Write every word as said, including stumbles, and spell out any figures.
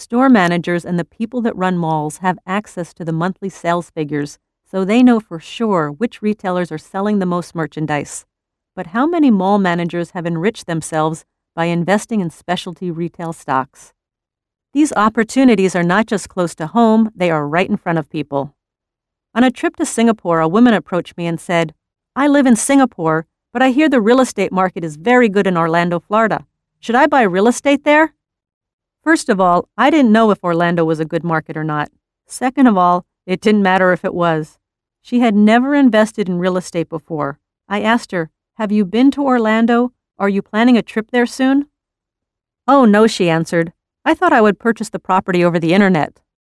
Store managers and the people that run malls have access to the monthly sales figures, so they know for sure which retailers are selling the most merchandise. But how many mall managers have enriched themselves by investing in specialty retail stocks? These opportunities are not just close to home, they are right in front of people. On a trip to Singapore, a woman approached me and said, "I live in Singapore, but I hear the real estate market is very good in Orlando, Florida. Should I buy real estate there?" First of all, I didn't know if Orlando was a good market or not. Second of all, it didn't matter if it was. She had never invested in real estate before. I asked her, "Have you been to Orlando? Are you planning a trip there soon?" "Oh, no," she answered. "I thought I would purchase the property over the internet."